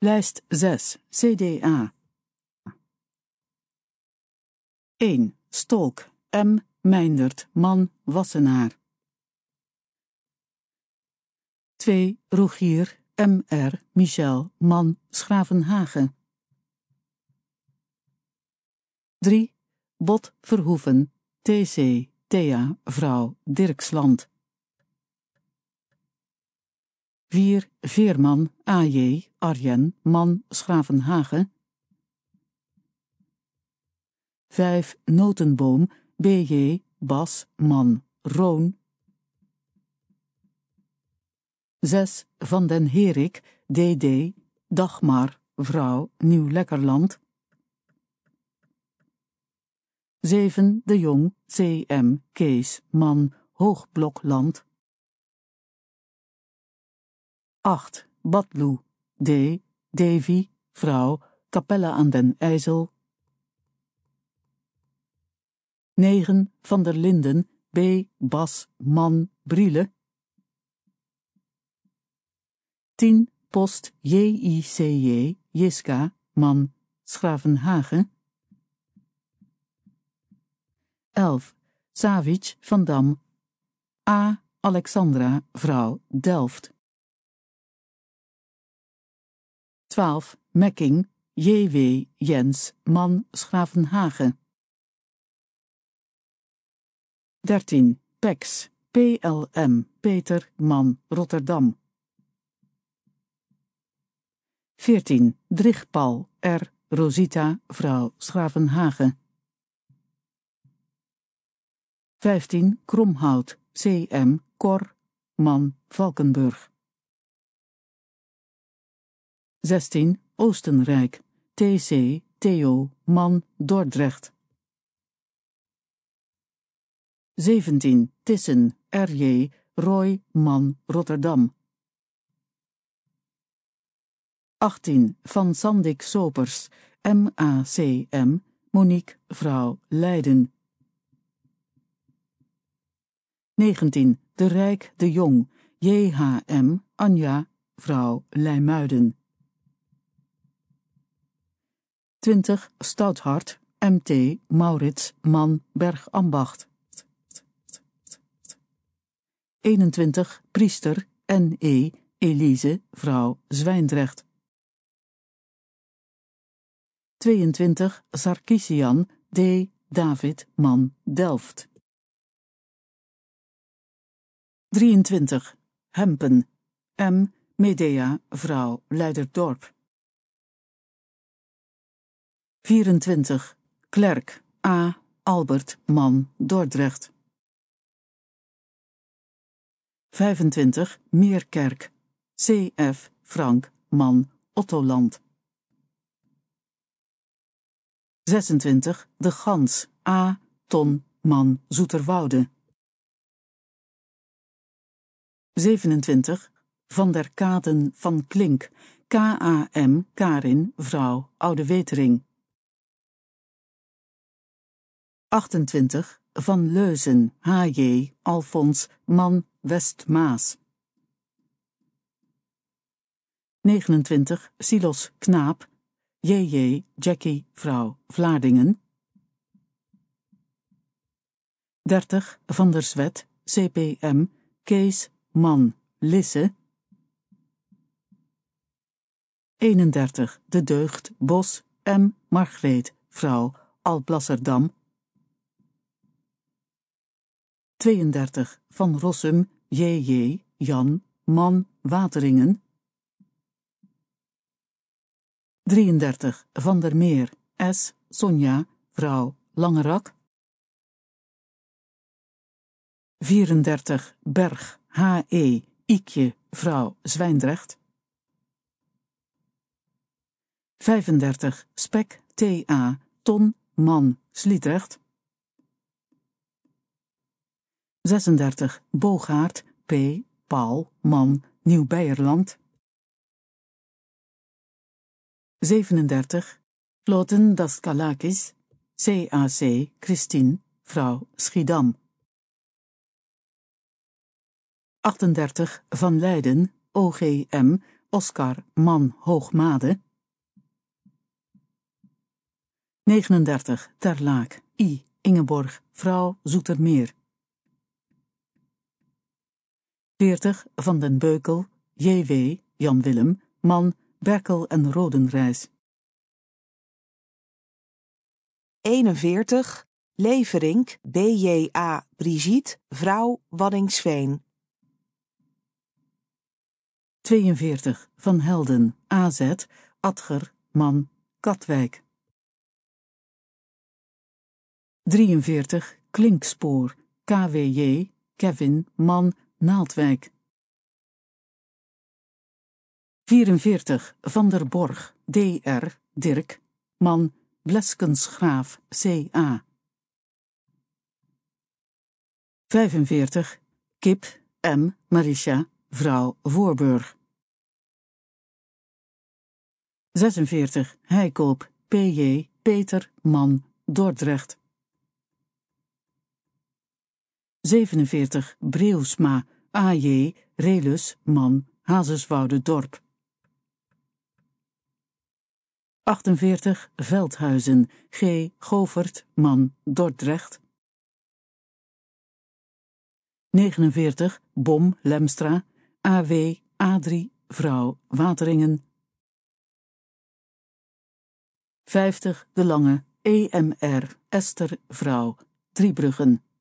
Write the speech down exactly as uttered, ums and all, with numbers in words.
Lijst zes, C D A. één. Stolk, M. Meindert, man, Wassenaar. twee. Rogier, M R. Michel, man, Schravenhagen. drie. Bot Verhoeven, T C. Thea, vrouw, Dirksland. vier. Veerman, A J. Arjen, man, Schravenhagen. vijf. Notenboom, B J. Bas, man, Roon. zes. Van den Herik, D D. Dagmar, vrouw, Nieuw-Lekkerland. zeven. De Jong, C M. Kees, man, Hoogblokland. acht. Badloe, D. Davy, vrouw, Capelle aan den IJssel. negen. Van der Linden, B. Bas, man, Brielle. tien. Post, J I C J, Jiska, man, Schravenhagen. elf. Savic, Van Dam, A. Alexandra, vrouw, Delft. twaalf. Mekking, J W. Jens, man, Schravenhagen. dertien. Pex, P L M, Peter, man, Rotterdam. veertien. Drichpal, R. Rosita, vrouw, Schravenhagen. vijftien. Kromhout, C M. Cor, man, Valkenburg. zestien. Oostenrijk, T C. Theo, man, Dordrecht. zeventien. Tissen, R J. Roy, man, Rotterdam. achttien. Van Sandik Sopers, M A C M, Monique, vrouw, Leiden. negentien. De Rijk de Jong, J H M, Anja, vrouw, Leimuiden. twintig. Stouthart, M T. Maurits, man, Bergambacht. eenentwintig. Priester, N E. Elise, vrouw, Zwijndrecht. tweeëntwintig. Sarkisian, D. David, man, Delft. drieëntwintig. Hempen, M. Medea, vrouw, Leiderdorp. vierentwintig. Klerk, A. Albert, man, Dordrecht. vijfentwintig. Meerkerk, C F. Frank, man, Ottoland. zesentwintig. De Gans, A. Ton, man, Zoeterwoude. zevenentwintig. Van der Katen van Klink, K A M. Karin, vrouw, Oude Wetering. achtentwintig. Van Leuzen, H J. Alfons, man, Westmaas. negenentwintig. Silos Knaap, J J. Jackie, vrouw, Vlaardingen. dertig. Van der Zwet, C P M, Kees, man, Lisse. eenendertig. De Deugd, Bos, M. Margreet, vrouw, Alblasserdam. tweeëndertig. Van Rossum, J J. Jan, man, Wateringen. drieëndertig. Van der Meer, S. Sonja, vrouw, Langerak. vierendertig. Berg, H E. Iekje, vrouw, Zwijndrecht. vijfendertig. Spek, T A. Ton, man, Sliedrecht. zesendertig. Boogaard, P. Paul, man, Nieuw-Beierland. zevenendertig. Floten Daskalakis, C A C. Christine, vrouw, Schiedam. achtendertig. Van Leiden, O G M, Oscar, man, Hoogmade. negenendertig, Ter Laak, I. Ingeborg, vrouw, Zoetermeer. veertig, Van den Beukel, J W, Jan Willem, man, Berkel en Rodenrijs. eenenveertig, Leverink, B J A, Brigitte, vrouw, Waddinxveen. tweeënveertig, Van Helden, A Z, Adger, man, Katwijk. drieënveertig, Klinkspoor, K W J, Kevin, man, Naaldwijk. vierenveertig, Van der Borg, D R, Dirk, man, Bleskensgraaf, C A. vijfenveertig, Kip, M, Marisha, vrouw, Voorburg. zesenveertig, Heikoop, P J, Peter, man, Dordrecht. zevenenveertig, Breusma, A J, Relus, man, Hazeswoude Dorp. achtenveertig, Veldhuizen, G. Govert, man, Dordrecht. negenenveertig, Bom, Lemstra, A W, Adrie, vrouw, Wateringen. vijftig, De Lange, E M R, Esther, vrouw, Driebruggen.